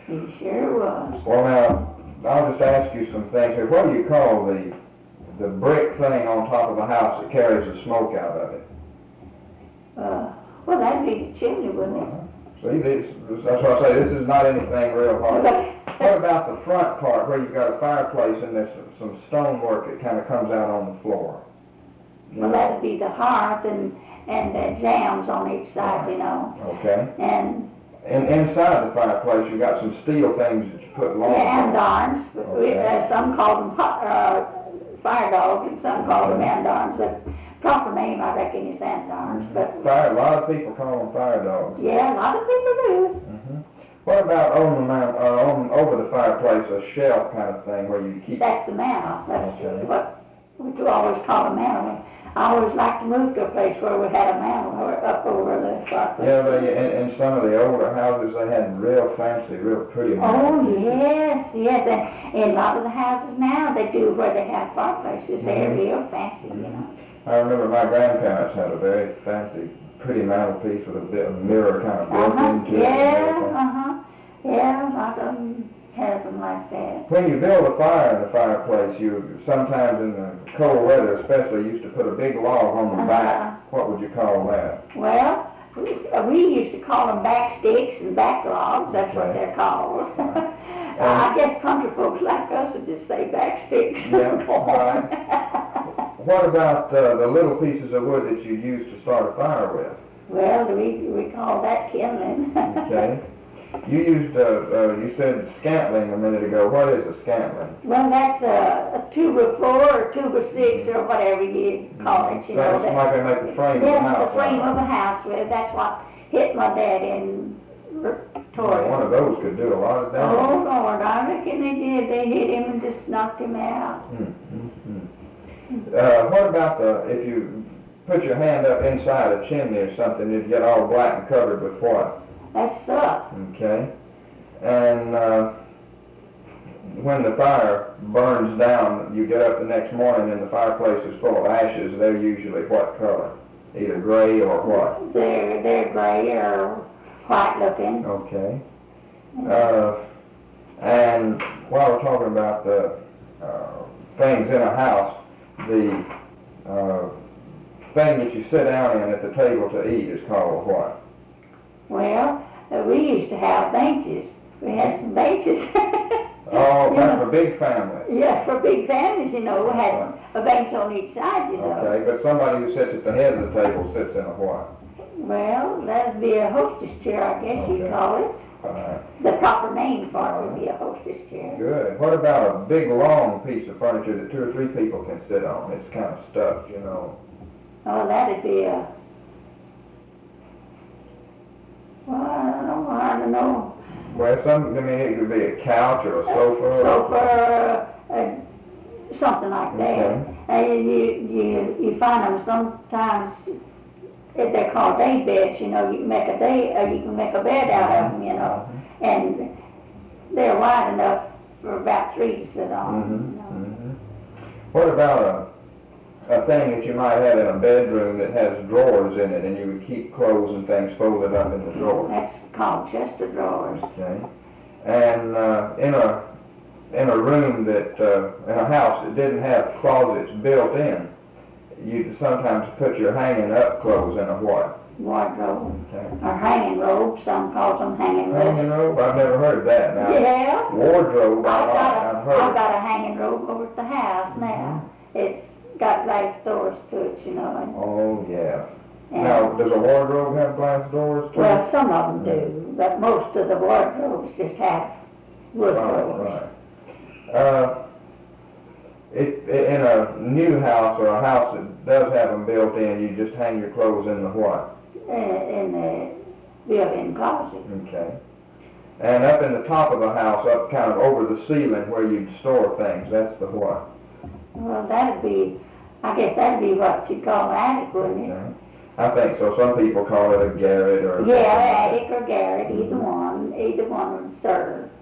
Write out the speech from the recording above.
He sure was. Well, now, I'll just ask you some things here. What do you call the brick thing on top of a house that carries the smoke out of it? Well, that'd be the chimney, wouldn't it? See, that's what I say, this is not anything real hard. What about the front part where you've got a fireplace and there's some stonework that kind of comes out on the floor? Well, that'd be the hearth and the jams on each side, you know. Okay. And inside the fireplace, you've got some steel things that you put logs on. andirons. Okay. Some call them fire dogs and some call them andirons. The proper name, I reckon, is andirons. But A lot of people call them fire dogs. yeah, a lot of people do. What about over the fireplace, a shelf kind of thing where you keep... That's the mantle. That's Okay. what we always call a mantle. I always liked to move to a place where we had a mantle up over the fireplace. Yeah, in some of the older houses, they had real fancy, real pretty Oh, mantles. yes. And in a lot of the houses now, they do where they have fireplaces. They're real fancy, you know. I remember my grandparents had a very fancy, pretty mantelpiece with a bit of mirror kind of built into it. Yeah, a lot of them has them like that. When you build a fire in the fireplace, you sometimes in the cold weather especially used to put a big log on the back. What would you call that? Well, we used to call them back sticks and back logs. That's what they're called. I guess country folks like us would just say back sticks. Yeah, right. What about the little pieces of wood that you use to start a fire with? Well, we call that kindling. Okay. You used, you said scantling a minute ago. What is a scantling? Well, that's a 2x4 or 2x6 or whatever you call it. You know, that's like they make the frame of a house. the frame of a house with. That's what hit my dad in Victoria. One of those could do a lot of damage. Oh, Lord, I reckon they did. They hit him and just knocked him out. What about if you put your hand up inside a chimney or something, you'd get all black and covered with what? That's soot. Okay. And when the fire burns down, you get up the next morning and the fireplace is full of ashes. They're usually what color? Either gray or what? They're gray or white looking. Okay. And while we're talking about the things in a house, the thing that you sit down in at the table to eat is called what? Well, we used to have benches. We had some benches. Oh, that's for big families. Yeah, for big families, you know. We had a bench on each side, you know. Okay, but somebody who sits at the head of the table sits in a what? Well, that'd be a hostess chair, I guess you'd call it. The proper name for it would be a hostess chair. Good. What about a big, long piece of furniture that 2 or 3 people can sit on? It's kind of stuffed, you know. Oh, that'd be a... Well, I don't know. Well, it could be a couch or a sofa. Something like that. And you find them sometimes, they're called day beds, you know. You can make you can make a bed out of them, you know. And they're wide enough for about 3 to sit on. You know. What about a thing that you might have in a bedroom that has drawers in it, and you would keep clothes and things folded up in the drawers? That's called chest of drawers. Okay. And in a room that in a house that didn't have closets built in, you'd sometimes put your hanging up clothes in a what? Wardrobe. Okay. Or hanging robe. Some call them hanging robes. Hanging robe? I've never heard that. Now, yeah. Wardrobe, I've heard. I've got a hanging robe over at the house now. It's got glass doors to it, you know. Oh, yeah. Now, does a wardrobe have glass doors too? Well, some of them do, but most of the wardrobes just have wood doors. Right. In a new house or a house that does have them built in, you just hang your clothes in the what? In the built-in closet. Okay. And up in the top of the house, up kind of over the ceiling where you'd store things, that's the what? Well, I guess that'd be what you'd call an attic, wouldn't it? Okay. I think so. Some people call it a garret or... Yeah, attic or garret, either one would serve.